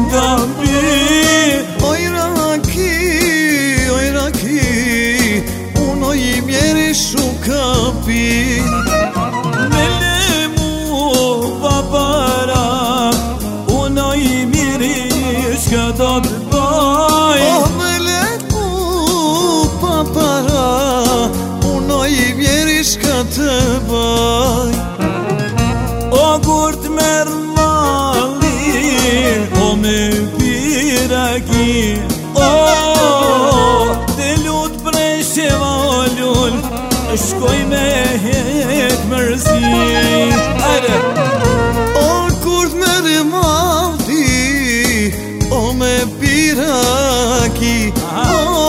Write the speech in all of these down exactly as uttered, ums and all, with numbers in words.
gabi. Oj Raki, oj Raki, uno i mjeri shukapi. Me lemu papara, uno i mjeri shka do të baj. Oh me lemu papara, uno i mjeri shka të baj. O kur të merë mali, o me piraki. O, të lut prej sheva o lull, shkoj me hek mërzi. Ajde! O kur të merë mali, o me piraki. O,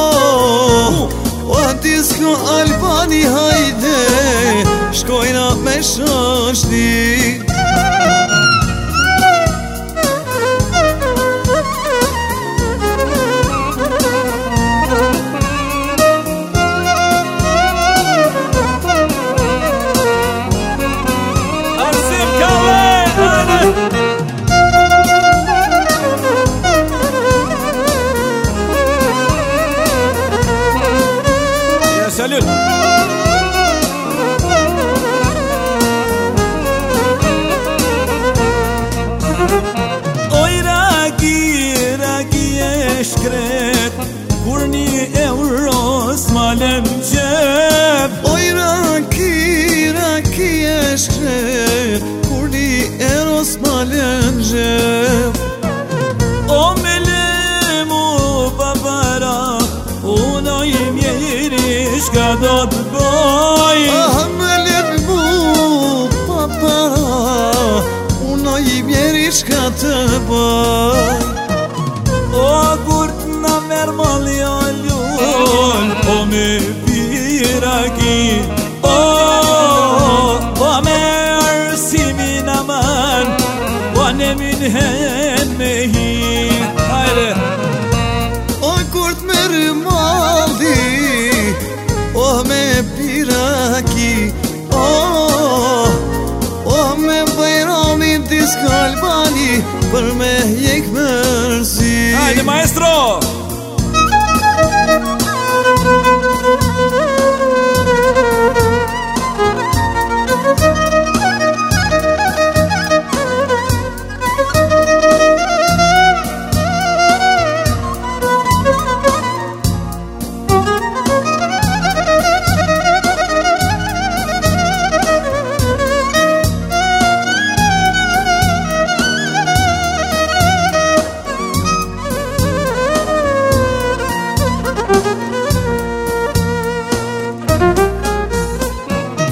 o disko Albani hajde, shkojna me shoshni. Salut! Oj Raki, Raki e shkret, kur një euro s'malen qep. Oj Raki, Raki e shkret, kur një euro s'malen qep. O me lemu papara, uno i mjeri shka do të boj. Ah me lemu papara, uno i mjeri shka të boj. O kur t'na merë mali o lull, o me piraki. O, o me arsimin aman, o ne min hen me hi. Hajde! O kur t'merë mali, o me piraki. O, o me bajramin disko Albani, për me jek mërzi. Hajde maestro!